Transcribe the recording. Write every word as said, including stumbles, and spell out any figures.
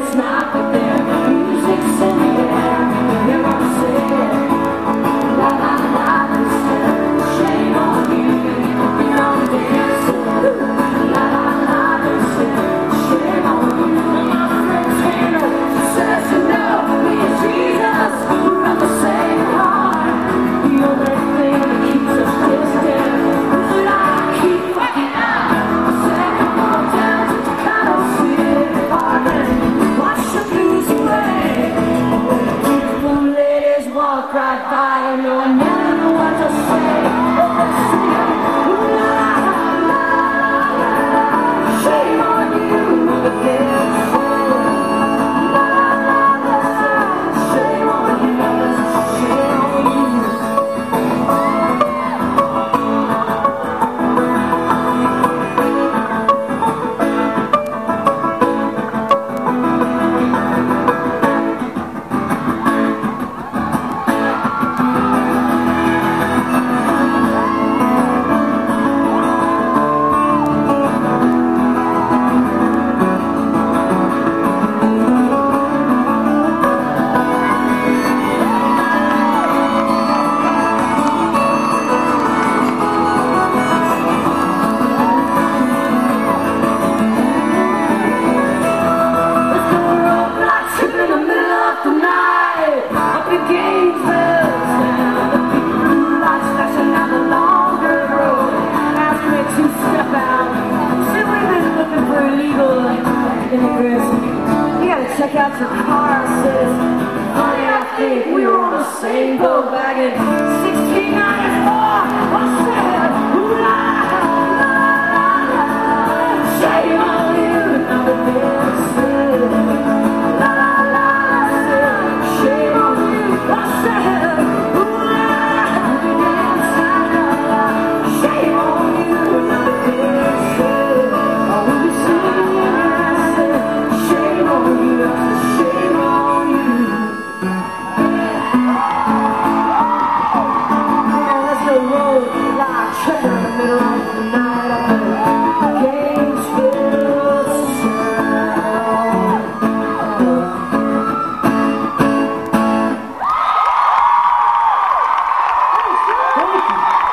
it's not but their music's in the air. They're all saying, la la la, shame on you, you don't dance. La la la, shame on you. And my friend's Hannah, she says, you know, me and Jesus, we're on the same heart. The only thing that keeps us distant is that I keep fucking up. I said, come on down to the Chicago City Park and watch the blues play. When the beautiful ladies walk right by, I know I never know what to say. But they sing, ooh la la la la la, shame on you, but they'll say, la la la la, shame on you, shame on you. Check out your car, says, honey, I think we were on the same boat back in sixteen ninety-four. I said, ooh la la la la, shame on you, now the bed said, la la la la, shame on you. I said, ooh la la la, shame on you, now the bed said, I will be singing, I said, shame on you. Shame on you. And let's go roll like treasure in the middle of the night up in Gainesville sound. Thank you.